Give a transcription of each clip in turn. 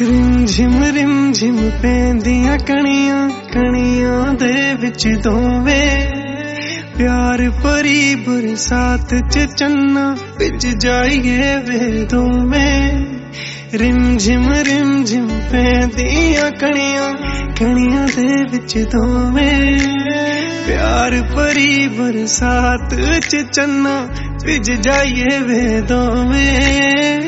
rim झिम पैंदियां कणियां कणियां दे विच दोवें प्यार भरी बरसात च चन्ना विच जाइए वे दोवें रिम झिम पैंदियां कणियां कणियां दे विच दोवें प्यार भरी बरसात च चन्ना विच जाइए वे दोवें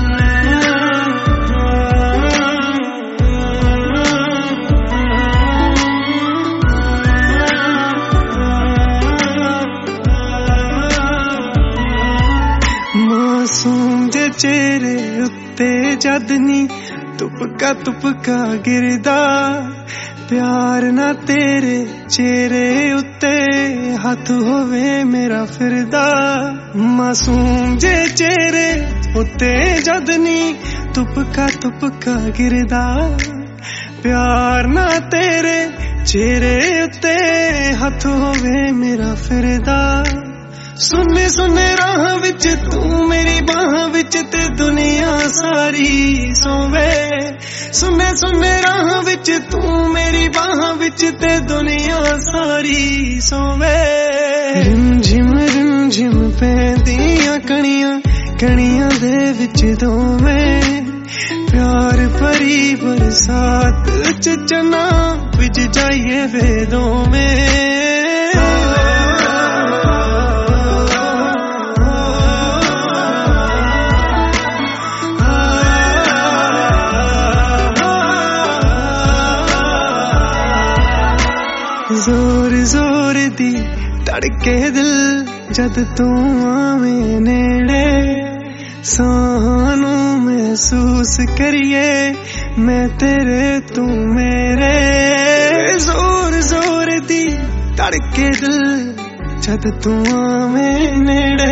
मासूम जे चेहरे उत्ते जद नी तुपका गिरदा प्यार ना तेरे चेहरे उत्ते हाथ होवे मेरा फिरदा मासूम जे चेहरे उत्ते जद नी तुपका गिरदा प्यार ना तेरे चेहरे उत्ते हाथ होवे मेरा फिरदा सुने राह विच तू मेरी बाह विच ते दुनिया सारी सोवे सुने राह विच तू मेरी बाह विच ते दुनिया सारी सोवे रिम झिम पैंदियां कणियां दे विच दोवें प्यार भरी बरसात च चन्ना विच जाइए वे दोवें जोर दी धड़के दिल जद तू आवे नेड़े सानू महसूस करिए मैं तेरे तू मेरे जोर दी धड़के दिल जद तू आवे नेड़े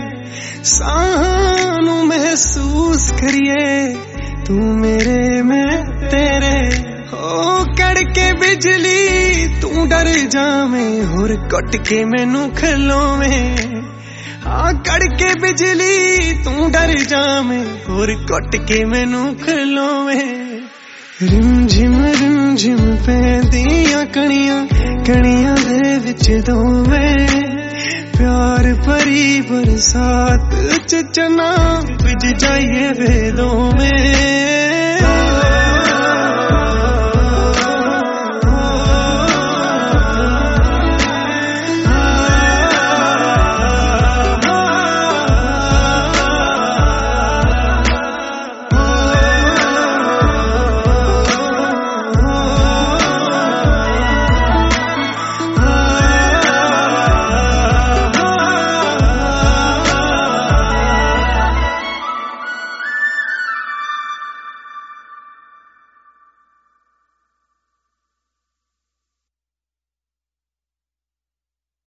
सानू महसूस करिए तू मेरे मैं तेरे ओ कड़के बिजली तू डर जावें होर कुट के मैनू खलोवें हाँ कड़के बिजली तू डर जावें होर कुट के मैनू खलोवें रिम झिम पैंदियां कणियां दे विच दोवें प्यार भरी बरसात च चन्ना विच जाइए वे दोवें